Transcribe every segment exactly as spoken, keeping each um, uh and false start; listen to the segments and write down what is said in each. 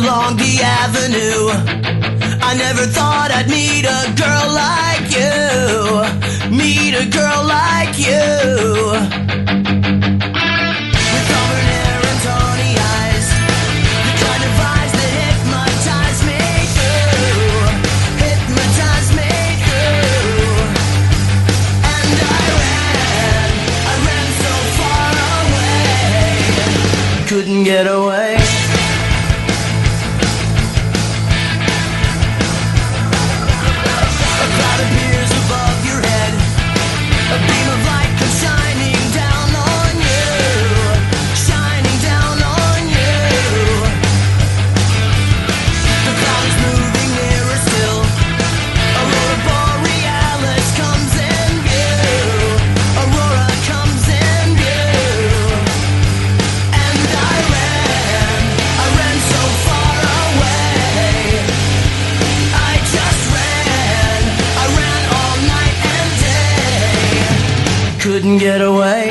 along the avenue. I never thought I'd meet a girl like you, meet a girl like you. With auburn hair and tawny eyes, the kind of eyes that hypnotize me through, hypnotize me through. And I ran, I ran so far away, couldn't get away. Couldn't get away.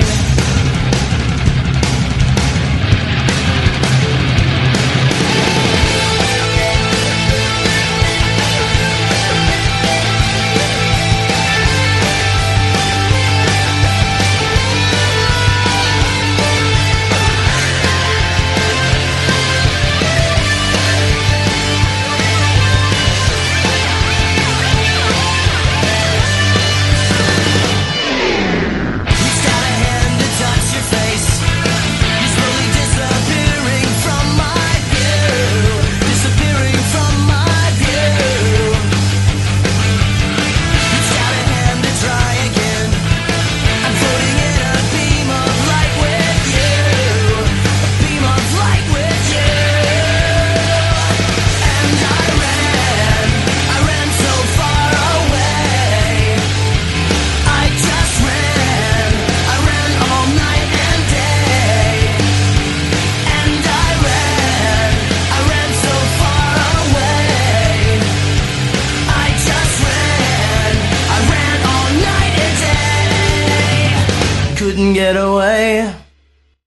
Couldn't get away.